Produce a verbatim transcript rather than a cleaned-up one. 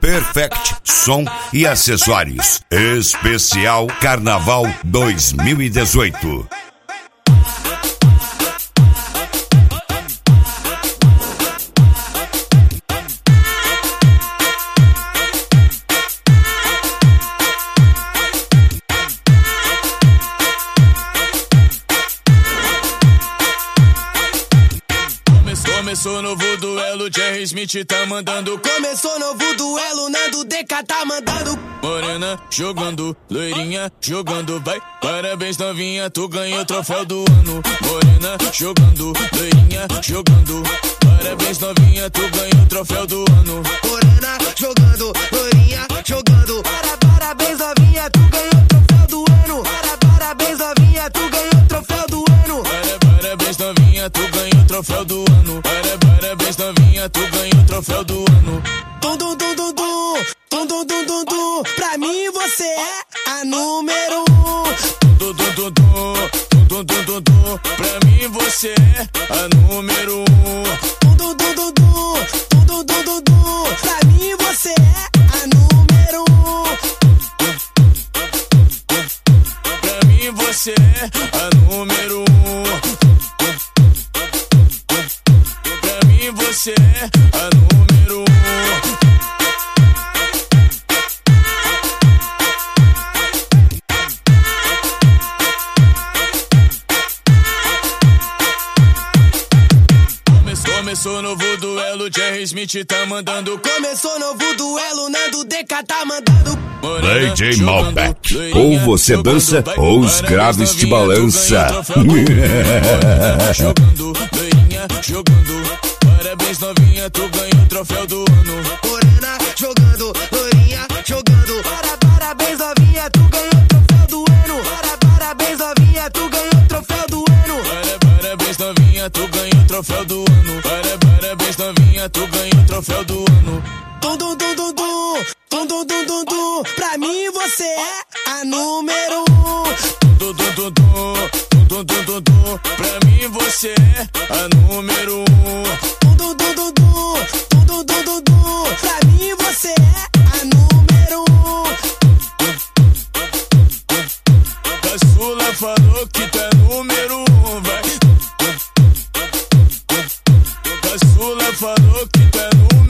Perfect Som e Acessórios. Especial Carnaval dois mil e dezoito. Começou novo duelo, Jerry Smith tá mandando. Começou novo duelo, Nando D K tá mandando. Morena jogando, loirinha jogando, vai. Parabéns novinha, tu ganhou o troféu do ano. Morena jogando, loirinha jogando. Parabéns novinha, tu ganhou o troféu do ano. Morena jogando, loirinha jogando. Para, parabéns novinha, tu ganhou o troféu do ano. Para, parabéns novinha, tu ganhou o troféu do ano. Para, parabéns novinha, tu ganhou o troféu do ano. Para, parabéns novinha, tu ganhou o troféu do ano. Dum dum dum dum dum, dum dum dum dum dum. Pra mim você é a número um. Dum dum dum dum, dum dum dum dum. Pra mim você é a número um. Dum dum dum dum dum, dum dum dum dum. Pra mim você é a número um. Pra mim você é a número um. Pra mim você é a número um. Começou novo duelo, Jerry Smith tá mandando. Começou novo duelo, Nando D K tá mandando. D J Malbec, ou você dança ou os graves te balança. Jogando, loirinha jogando. Parabéns novinha, tu ganhou o troféu do ano. Morena jogando, loirinha jogando. Para, parabéns novinha, tu ganhou o troféu do ano. Para, parabéns novinha, tu ganhou o troféu do ano. Para, parabéns novinha, tu ganhou o troféu do ano. Para, parabéns novinha, tu ganhou o troféu do ano. Dum dum dum dum dum, dum dum dum dum dum. Pra mim você é a número um. Dum dum dum dum, dum dum dum dum. Pra mim você é a número um. Dum dum dum dum dum, dum dum dum dum. Pra mim você é a número um. Caçula falou que tu é número um, vai. Caçula falou que tu é número um.